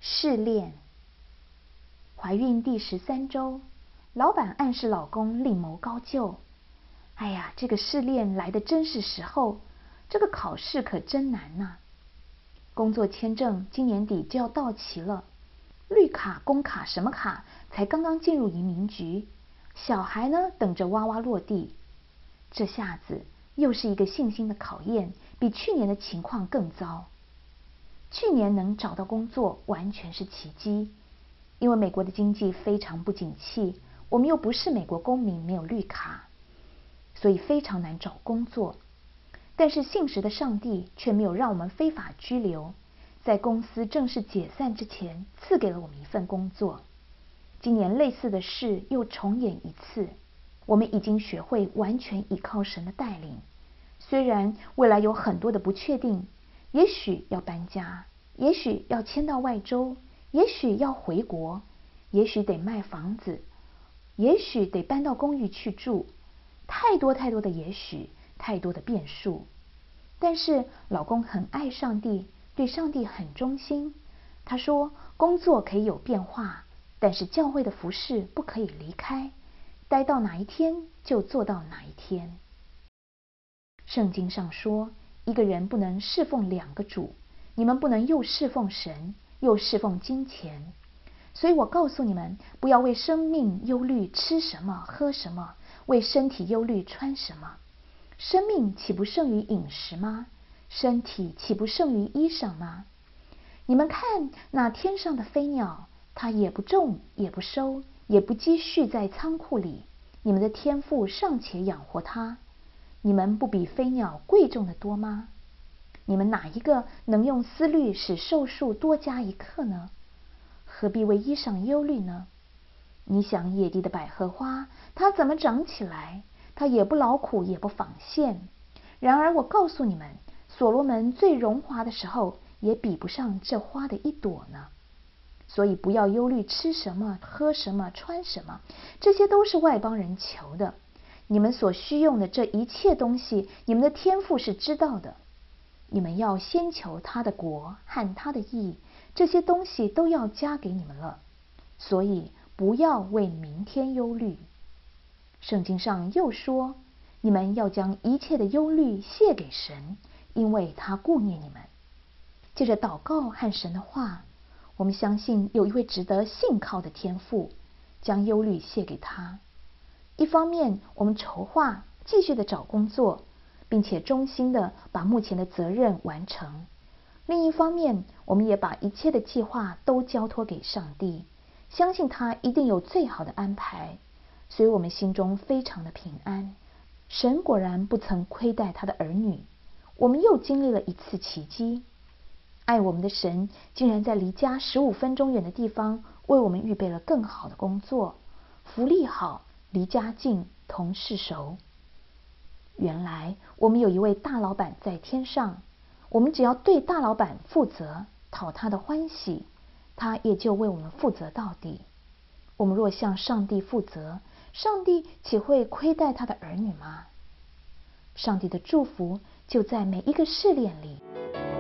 试炼。怀孕第13周，老板暗示老公另谋高就。哎呀，这个试炼来得真是时候，这个考试可真难呐。工作签证今年底就要到期了，绿卡、工卡什么卡才刚刚进入移民局，小孩呢等着哇哇落地。这下子又是一个信心的考验，比去年的情况更糟。去年能找到工作完全是奇迹，因为美国的经济非常不景气，我们又不是美国公民，没有绿卡，所以非常难找工作。但是信实的上帝却没有让我们非法居留，在公司正式解散之前赐给了我们一份工作。今年类似的事又重演一次，我们已经学会完全依靠神的带领。虽然未来有很多的不确定，也许要搬家，也许要迁到外州，也许要回国，也许得卖房子，也许得搬到公寓去住，太多太多的也许，太多的变数。但是老公很爱上帝，对上帝很忠心。他说，工作可以有变化，但是教会的服事不可以离开，待到哪一天就做到哪一天。圣经上说，一个人不能侍奉两个主，你们不能又侍奉神，又侍奉金钱。所以我告诉你们，不要为生命忧虑吃什么喝什么，为身体忧虑穿什么。生命岂不胜于饮食吗？身体岂不胜于衣裳吗？你们看那天上的飞鸟，它也不种也不收，也不积蓄在仓库里，你们的天父尚且养活它，你们不比飞鸟贵重的多吗？你们哪一个能用思虑使寿数多加一刻呢？何必为衣裳忧虑呢？你想野地的百合花，它怎么长起来？它也不劳苦，也不纺线。然而我告诉你们，所罗门最荣华的时候，也比不上这花的一朵呢。所以不要忧虑吃什么喝什么穿什么，这些都是外邦人求的。你们所需用的这一切东西，你们的天父是知道的。你们要先求他的国和他的义，这些东西都要加给你们了。所以不要为明天忧虑。圣经上又说，你们要将一切的忧虑卸给神，因为他顾念你们。借着祷告和神的话，我们相信有一位值得信靠的天父，将忧虑卸给他。一方面我们筹划继续的找工作，并且忠心的把目前的责任完成。另一方面，我们也把一切的计划都交托给上帝，相信他一定有最好的安排，所以我们心中非常的平安。神果然不曾亏待他的儿女，我们又经历了一次奇迹。爱我们的神竟然在离家15分钟远的地方为我们预备了更好的工作，福利好，离家近，同事熟。原来我们有一位大老板在天上，我们只要对大老板负责，讨他的欢喜，他也就为我们负责到底。我们若向上帝负责，上帝岂会亏待他的儿女吗？上帝的祝福就在每一个试炼里。